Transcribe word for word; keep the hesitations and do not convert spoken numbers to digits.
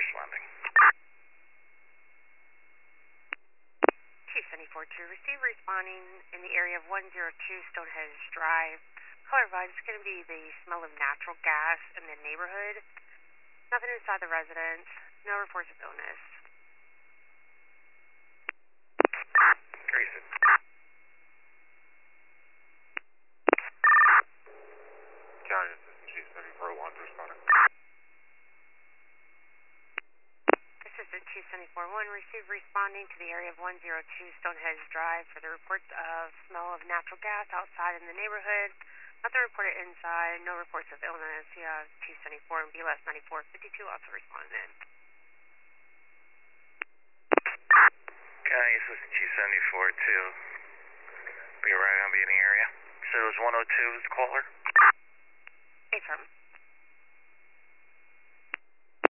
responding. two seventy-four two, receive responding in the area of one oh two Stonehenge Drive. Caller advised it's going to be the smell of natural gas in the neighborhood. Nothing inside the residence. No reports of illness. Grayson. County Assistant Chief seventy-four oh one responding. Assistant Chief seventy-four oh one, receive responding to the area of one oh two Stonehenge Drive for the reports of smell of natural gas outside in the neighborhood. Nothing reported inside, no reports of illness. You have two seventy-four and B L S ninety-four fifty-two also responding in. County Assistant Chief seventy-four two. Be right on be in the area. So it was one oh two is the caller? Affirm.